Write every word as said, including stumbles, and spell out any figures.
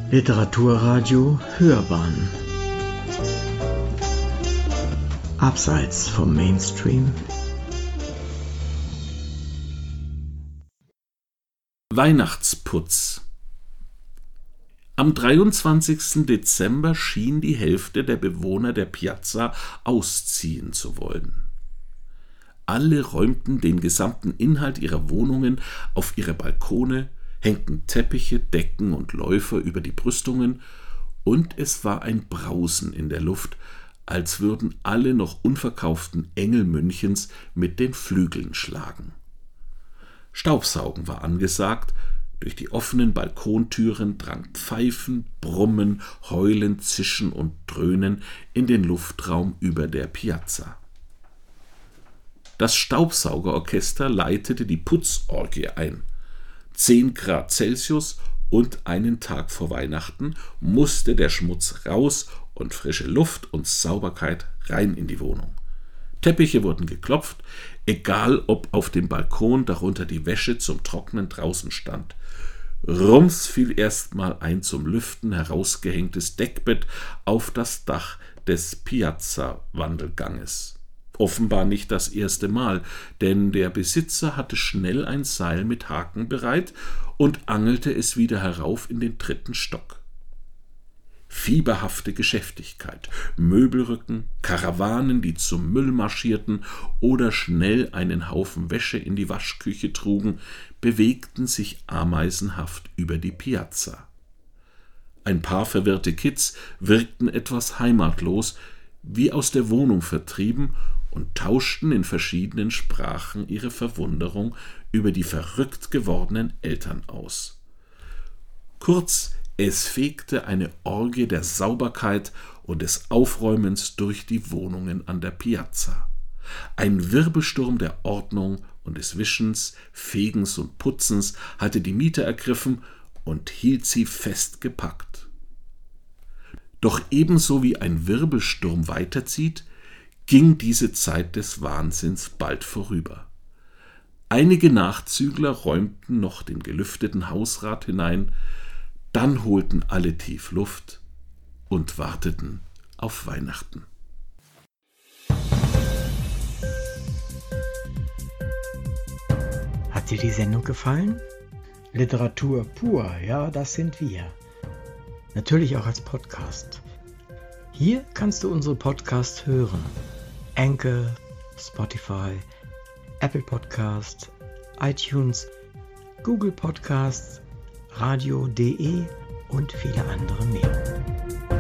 Literaturradio Hörbahn Abseits vom Mainstream. Weihnachtsputz. Am dreiundzwanzigsten Dezember schien die Hälfte der Bewohner der Piazza ausziehen zu wollen. Alle räumten den gesamten Inhalt ihrer Wohnungen auf ihre Balkone, hängten Teppiche, Decken und Läufer über die Brüstungen, und es war ein Brausen in der Luft, als würden alle noch unverkauften Engel Münchens mit den Flügeln schlagen. Staubsaugen war angesagt, durch die offenen Balkontüren drang Pfeifen, Brummen, Heulen, Zischen und Dröhnen in den Luftraum über der Piazza. Das Staubsaugerorchester leitete die Putzorgie ein. Zehn Grad Celsius und einen Tag vor Weihnachten musste der Schmutz raus und frische Luft und Sauberkeit rein in die Wohnung. Teppiche wurden geklopft, egal ob auf dem Balkon darunter die Wäsche zum Trocknen draußen stand. Rums fiel erstmal ein zum Lüften herausgehängtes Deckbett auf das Dach des Piazza-Wandelganges. Offenbar nicht das erste Mal, denn der Besitzer hatte schnell ein Seil mit Haken bereit und angelte es wieder herauf in den dritten Stock. Fieberhafte Geschäftigkeit, Möbelrücken, Karawanen, die zum Müll marschierten oder schnell einen Haufen Wäsche in die Waschküche trugen, bewegten sich ameisenhaft über die Piazza. Ein paar verwirrte Kids wirkten etwas heimatlos, wie aus der Wohnung vertrieben, und tauschten in verschiedenen Sprachen ihre Verwunderung über die verrückt gewordenen Eltern aus. Kurz, es fegte eine Orgie der Sauberkeit und des Aufräumens durch die Wohnungen an der Piazza. Ein Wirbelsturm der Ordnung und des Wischens, Fegens und Putzens hatte die Mieter ergriffen und hielt sie festgepackt. Doch ebenso wie ein Wirbelsturm weiterzieht, ging diese Zeit des Wahnsinns bald vorüber. Einige Nachzügler räumten noch den gelüfteten Hausrat hinein, dann holten alle tief Luft und warteten auf Weihnachten. Hat dir die Sendung gefallen? Literatur pur, ja, das sind wir. Natürlich auch als Podcast. Hier kannst du unsere Podcasts hören. Anchor, Spotify, Apple Podcast, iTunes, Google Podcasts, radio punkt de und viele andere mehr.